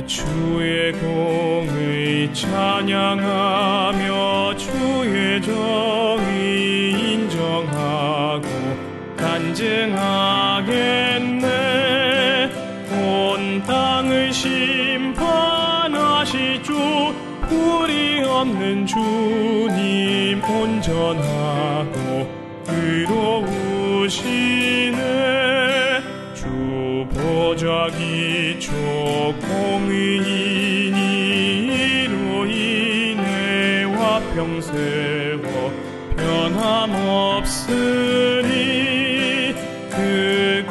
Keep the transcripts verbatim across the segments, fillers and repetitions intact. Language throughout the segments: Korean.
주의 공의 찬양하며 주의 정의 인정하고 간증하겠네. 온 땅을 심판하실 주 불의 없는 주님 온전하고 의로우시네. 주 보좌 기초 공의인이 이로 인해 화평세워 변함없으니 그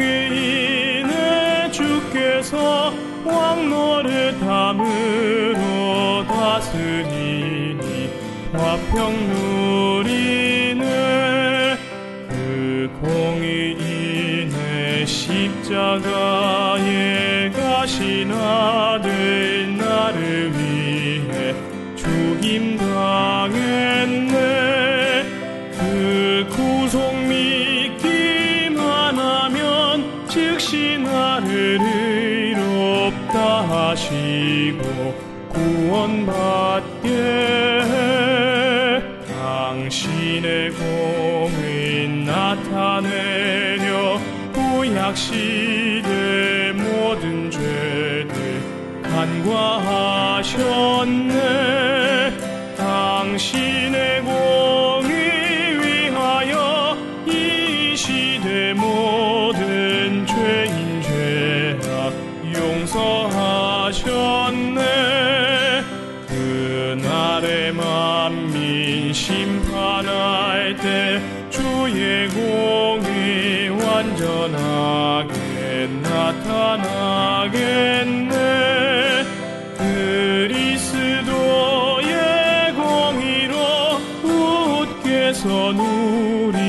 공의인의 주께서 왕노릇 함으로 다스리니 화평 누리네. 그 공의인의 십자가에 가신 아들 나를 위해 죽임 당했네. 그 구속 믿기만 하면 즉시 나를 의롭다 하시고 구원받게 해. 당신의 공의 나타내려 구약시대 모든 죄를 간과하셨네. 당신의 공의 위하여 이 시대 모든 죄인 죄악 용서하셨네. 그날의 만민 심판할 때 주의 공의 완전하게 나타나겠네. 그리스도의 공의로 굳게 선 우리